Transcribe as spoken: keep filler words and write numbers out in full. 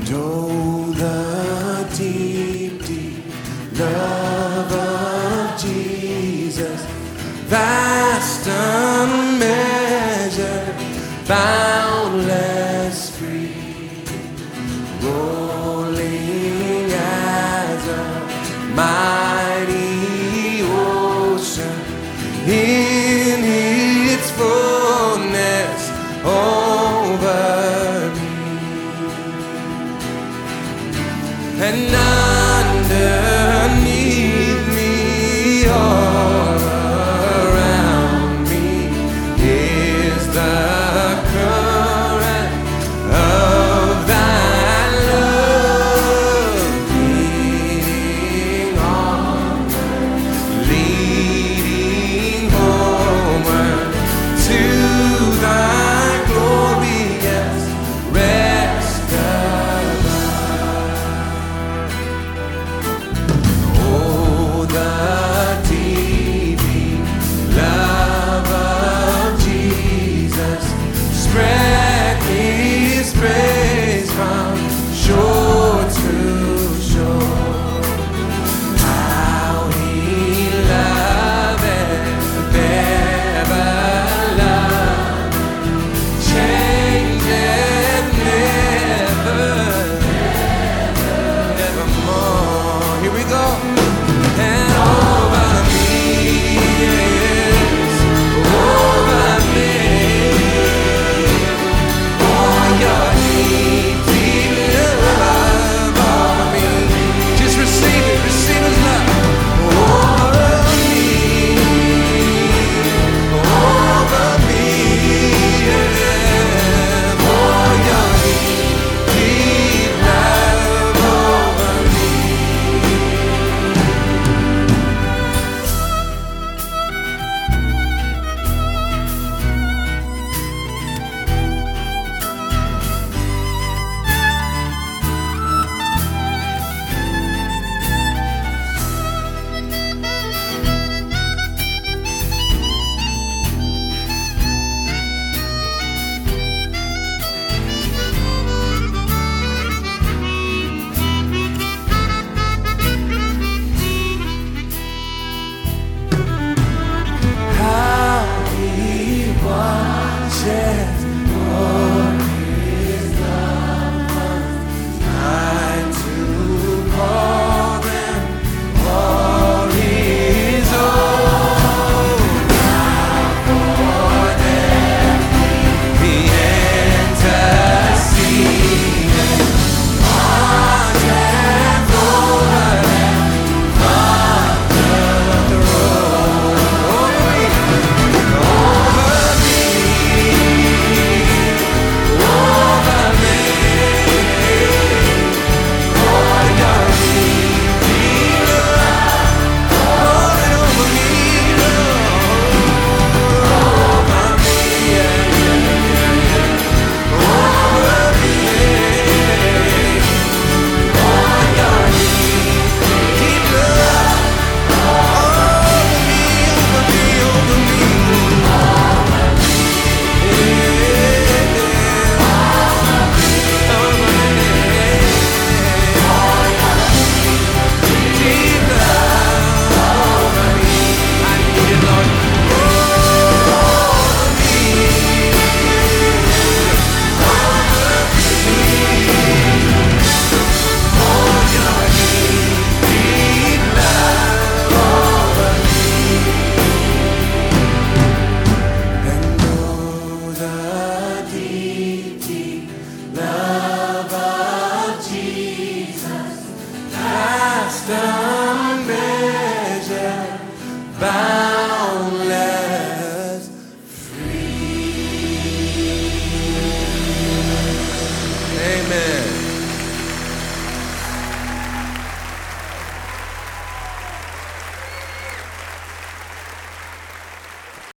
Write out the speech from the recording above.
Oh, the deep, deep love of Jesus, vast, unmeasured, boundless, free, rolling as a mighty ocean in its fullness over me. And underneath me, all around me, is the current of thy love, leading onward, leading homeward to thy glorious rest above. Oh, the deep, deep love of Jesus, spread his praise from shore to shore. How he loveth, ever loved, changeth never, evermore. Here we go. And over me, yes, over me, for your deep, deep love over me. Just receive it, receive his love. Over me, over me, yeah, for your deep, deep love over me. How he watcheth o'er his loved ones, trying to call them all his own. Now for them he interceded, watcheth over them from the throne. Over me, over me, over me, for your deep, deep love, rolling over me, over me, yeah, yeah, yeah, yeah, over me, for your deep, deep love, over me, over me, over me, deep love over me. I need it, Lord. Over me, for your deep, deep love over me. And oh, the deep, deep love of Jesus, past